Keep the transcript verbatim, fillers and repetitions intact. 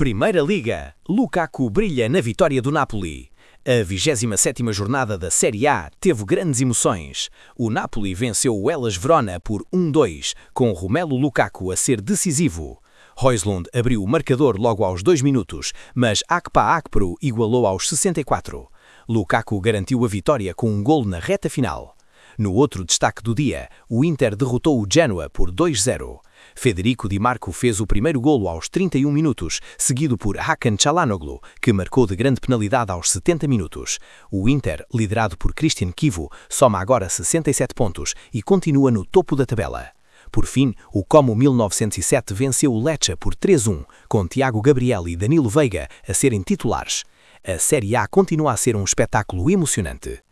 Primeira Liga, Lukaku brilha na vitória do Napoli. A vigésima sétima jornada da Série A teve grandes emoções. O Napoli venceu o Hellas Verona por um a dois, com Romelu Lukaku a ser decisivo. Højlund abriu o marcador logo aos dois minutos, mas Akpa Akpro igualou aos sessenta e quatro. Lukaku garantiu a vitória com um golo na reta final. No outro destaque do dia, o Inter derrotou o Genoa por dois a zero. Federico Di Marco fez o primeiro golo aos trinta e um minutos, seguido por Hakan Çalhanoğlu, que marcou de grande penalidade aos setenta minutos. O Inter, liderado por Christian Chivu, soma agora sessenta e sete pontos e continua no topo da tabela. Por fim, o Como mil novecentos e sete venceu o Lecce por três a um, com Tiago Gabriel e Danilo Veiga a serem titulares. A Série A continua a ser um espetáculo emocionante.